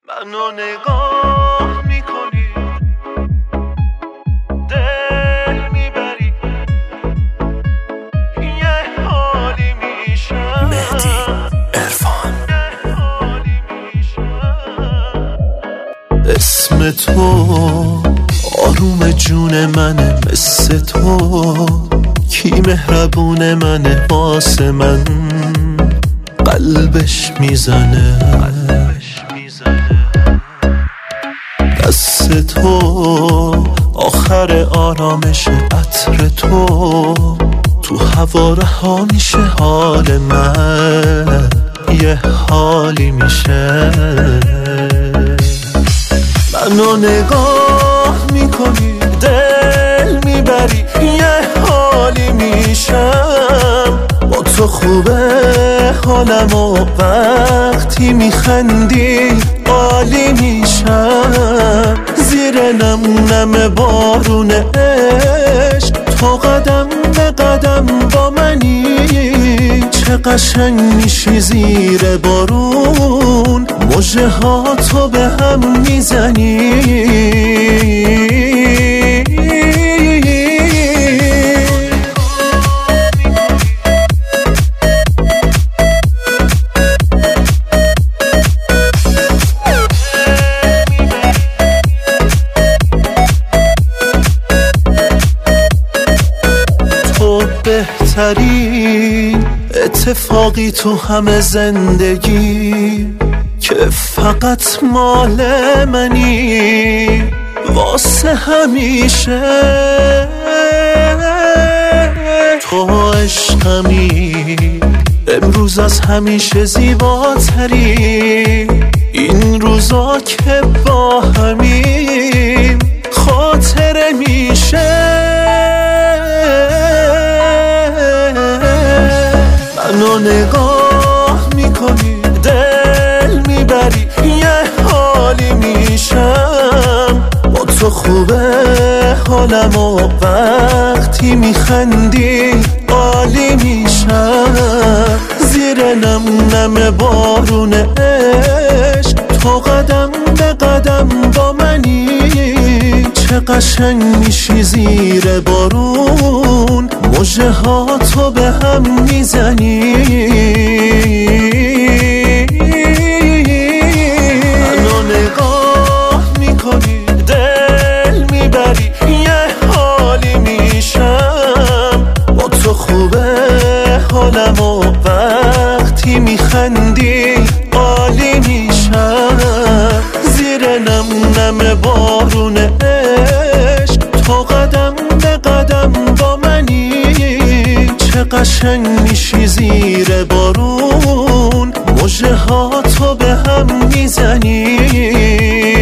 منو نگاه میکنی، دل میبری، یه حالی میشم. مهدی عرفان. اسم تو آروم جون منه، مثل تو کی مهربون منه، واسه من قلبش میزنه. دست تو آخر آرامش، عطر تو هوا رها میشه، حال من یه حالی میشه. منو نگاه میکنی، دل میبری، یه حالی میشم. با تو خوبه حالم و وقتی میخندی عالی میشم. زیر نم نم بارون عشق تو قدم به قدم با منی. چه قشنگ میشی زیر بارون، مژه ها تو به هم میزنی. بهترین اتفاقی تو همه زندگی، که فقط مال منی واسه همیشه. تو عشقمی، امروز از همیشه زیباتری. این روزا که با همیم خاطره میشه. منو نگاه میکنی، دل میبری، یه حالی میشم. با تو خوبه حالم و وقتی میخندی عالی میشم. زیر نم نم بارون عشق تو قدم به قدم با منی. چه قشنگ میشی زیر بارون، مژه ها تو به هم میزنی. منو نگاه میکنی، دل میبری، یه حالی میشم. با تو خوبه حالم و وقتی میخندی عالی میشم. زیر نم نم بارون عشق تو قدم به قدم با منی. چه قشنگ میشی زیر بارون، مژه ها تو به هم میزنی.